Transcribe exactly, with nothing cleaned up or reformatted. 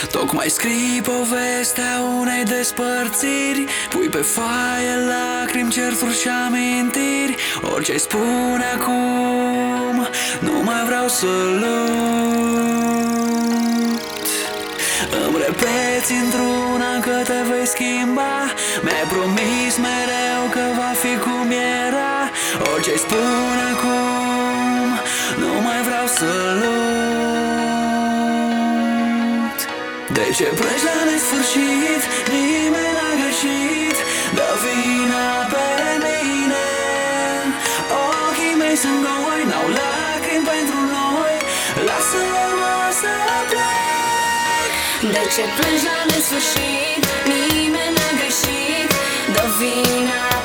Tocmai scrii povestea unei despărțiri, pui pe foaie lacrimi, certuri și amintiri. Orice-ai spune acum, nu mai vreau să lut. Îmi repeți într-una că te vei schimba, mi-ai promis mereu că va fi cum era. Orice-ai spune acum, nu mai vreau să lut. De ce pleci la nesfârșit? Nimeni n-a greșit, dă vina pe mine. Ochii mei sunt goi, n-au lacrimi pentru noi, lasă-mă să plec. De ce plângi la nesfârșit? Nimeni n-a greșit, dă vina